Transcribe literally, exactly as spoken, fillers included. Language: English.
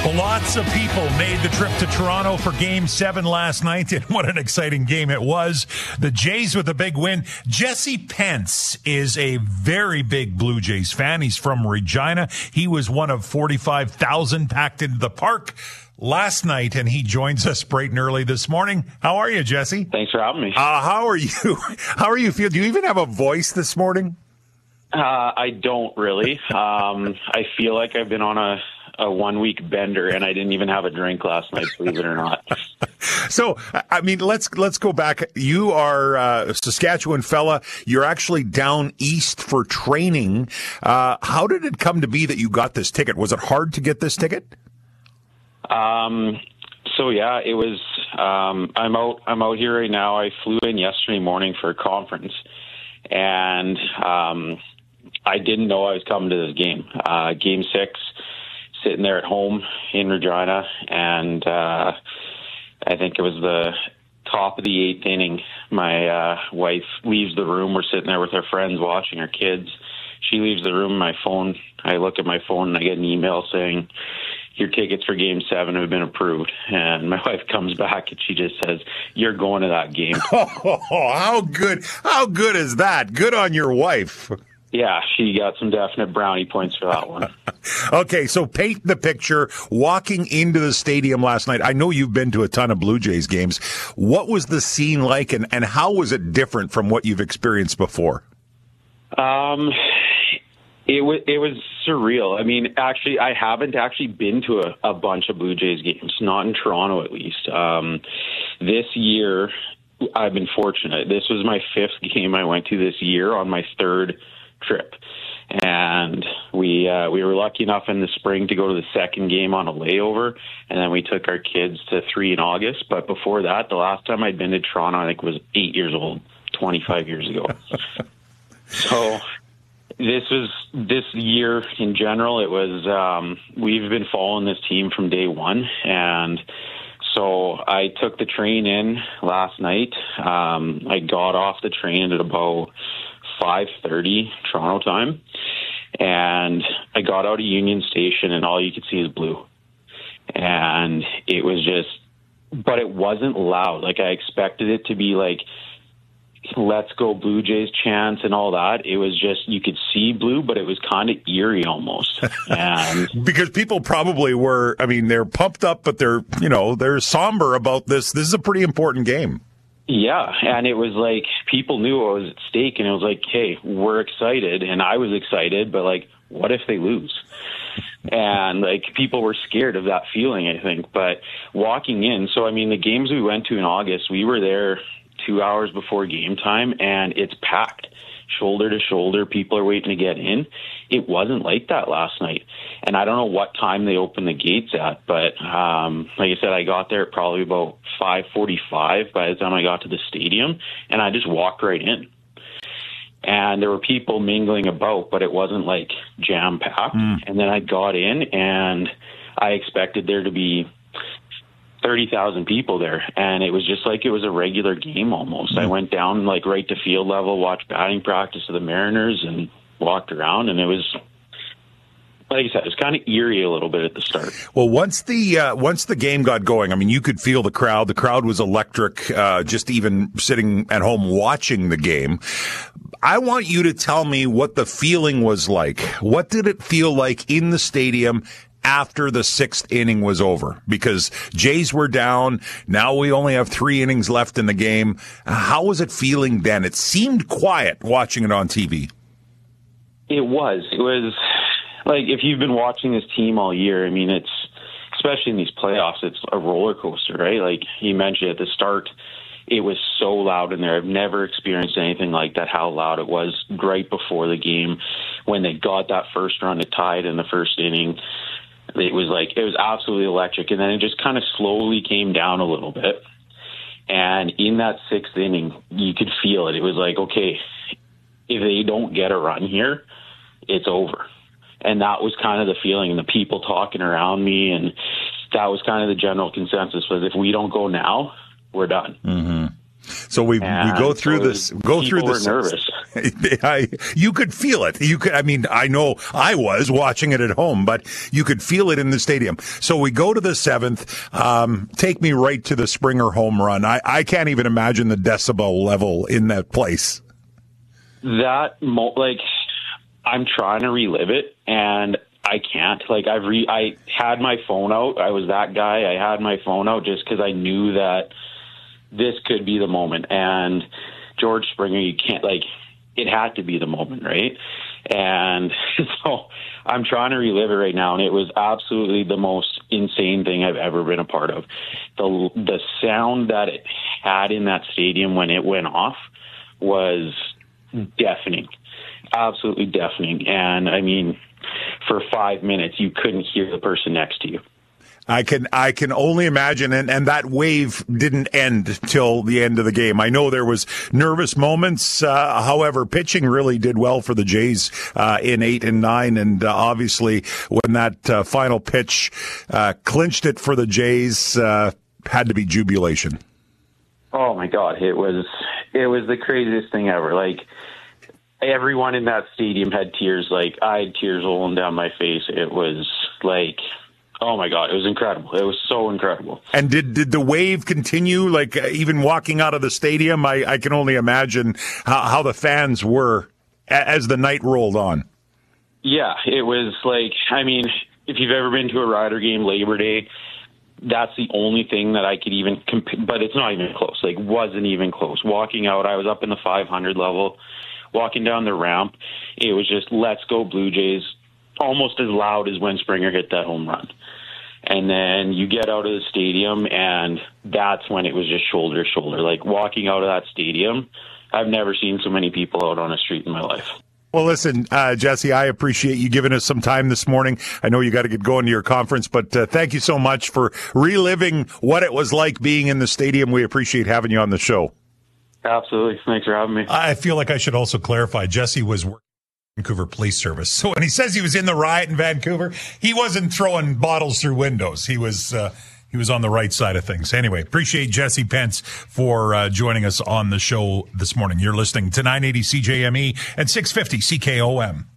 Lots of people made the trip to Toronto for Game seven last night, and what an exciting game it was. The Jays with a big win. Jesse Pence is a very big Blue Jays fan. He's from Regina. He was one of forty-five thousand packed into the park last night, and he joins us bright and early this morning. How are you, Jesse? Thanks for having me. Uh, how are you? How are you feel? Do you even have a voice this morning? Uh, I don't really. Um, I feel like I've been on a a one-week bender, and I didn't even have a drink last night, believe it or not. So, I mean, let's let's go back. You are uh, a Saskatchewan fella. You're actually down east for training. Uh, how did it come to be that you got this ticket? Was it hard to get this ticket? Um. So yeah, it was. Um. I'm out. I'm out here right now. I flew in yesterday morning for a conference, and um, I didn't know I was coming to this game. Uh, game six. Sitting there at home in Regina, and uh, I think it was the top of the eighth inning. My uh, wife leaves the room. We're sitting there with our friends watching our kids. She leaves the room. My phone. I look at my phone and I get an email saying, "Your tickets for Game Seven have been approved." And my wife comes back and she just says, "You're going to that game." Oh, how good! How good is that? Good on your wife. Yeah, she got some definite brownie points for that one. Okay, so paint the picture. Walking into the stadium last night, I know you've been to a ton of Blue Jays games. What was the scene like, and, and how was it different from what you've experienced before? Um, it was it was surreal. I mean, actually, I haven't actually been to a, a bunch of Blue Jays games, not in Toronto at least. Um, this year, I've been fortunate. This was my fifth game I went to this year on my third trip, and we uh, we were lucky enough in the spring to go to the second game on a layover, and then we took our kids to three in August. But before that, the last time I'd been to Toronto, I think was eight years old, twenty-five years ago. So this was this year in general. It was um, we've been following this team from day one, and so I took the train in last night. Um, I got off the train at about five thirty Toronto time, and I got out of Union Station, and all you could see is blue. And it was just, but it wasn't loud. Like I expected it to be like, "Let's go Blue Jays" chants and all that. It was just, you could see blue, but it was kind of eerie almost. And because people probably were, I mean, they're pumped up, but they're, you know, they're somber about this. This is a pretty important game. Yeah, and it was like people knew what was at stake, and it was like, hey, we're excited, and I was excited, but like, what if they lose? And like people were scared of that feeling, I think. But walking in, so I mean, the games we went to in August, we were there two hours before game time, and it's packed, shoulder to shoulder. People are waiting to get in. It wasn't like that last night. And I don't know what time they opened the gates at, but um, like I said, I got there at probably about five forty-five by the time I got to the stadium, and I just walked right in. And there were people mingling about, but it wasn't like jam-packed. Mm. And then I got in, and I expected there to be thirty thousand people there, and it was just like it was a regular game almost. Mm. I went down like right to field level, watched batting practice of the Mariners, and walked around, and it was, like I said, it was kind of eerie a little bit at the start. Well, once the uh, once the game got going, I mean, you could feel the crowd. The crowd was electric, uh, just even sitting at home watching the game. I want you to tell me what the feeling was like. What did it feel like in the stadium after the sixth inning was over? Because Jays were down. Now we only have three innings left in the game. How was it feeling then? It seemed quiet watching it on T V. It was. It was like if you've been watching this team all year, I mean, it's, especially in these playoffs, it's a roller coaster, right? Like you mentioned at the start, it was so loud in there. I've never experienced anything like that, how loud it was right before the game when they got that first run to tie it in the first inning. It was like, it was absolutely electric. And then it just kind of slowly came down a little bit. And in that sixth inning, you could feel it. It was like, okay, if they don't get a run here, it's over. And that was kind of the feeling, and the people talking around me, and that was kind of the general consensus was, if we don't go now, we're done. Mm-hmm. So we we go through so this. Go through were this. Nervous. I, you could feel it. You could. I mean, I know I was watching it at home, but you could feel it in the stadium. So we go to the seventh. Um, take me right to the Springer home run. I, I can't even imagine the decibel level in that place. That mo- like, I'm trying to relive it, and I can't. Like, I've re- I had my phone out. I was that guy. I had my phone out just because I knew that this could be the moment. And George Springer, you can't, like, it had to be the moment, right? And so I'm trying to relive it right now, and it was absolutely the most insane thing I've ever been a part of. The the sound that it had in that stadium when it went off was deafening, absolutely deafening. And I mean, for five minutes, you couldn't hear the person next to you. I can I can only imagine, and, and that wave didn't end till the end of the game. I know there was nervous moments. Uh, however, pitching really did well for the Jays uh, in eight and nine, and uh, obviously when that uh, final pitch uh, clinched it for the Jays, uh, had to be jubilation. Oh my God, it was it was the craziest thing ever. Like, everyone in that stadium had tears. Like, I had tears rolling down my face. It was like, oh my God, it was incredible. It was so incredible. And did did the wave continue? Like, uh, even walking out of the stadium, I, I can only imagine how, how the fans were a, as the night rolled on. Yeah, it was like, I mean, if you've ever been to a Rider game, Labor Day, that's the only thing that I could even compare, but it's not even close. Like, wasn't even close. Walking out, I was up in the five hundred level. Walking down the ramp, it was just, let's go Blue Jays, almost as loud as when Springer hit that home run. And then you get out of the stadium, and that's when it was just shoulder to shoulder. Like, walking out of that stadium, I've never seen so many people out on a street in my life. Well, listen, uh, Jesse, I appreciate you giving us some time this morning. I know you got to get going to your conference, but uh, thank you so much for reliving what it was like being in the stadium. We appreciate having you on the show. Absolutely. Thanks for having me. I feel like I should also clarify, Jesse was working in Vancouver Police Service. So when he says he was in the riot in Vancouver, he wasn't throwing bottles through windows. He was uh, he was on the right side of things. Anyway, appreciate Jesse Pence for uh, joining us on the show this morning. You're listening to nine eighty C J M E and six fifty C K O M.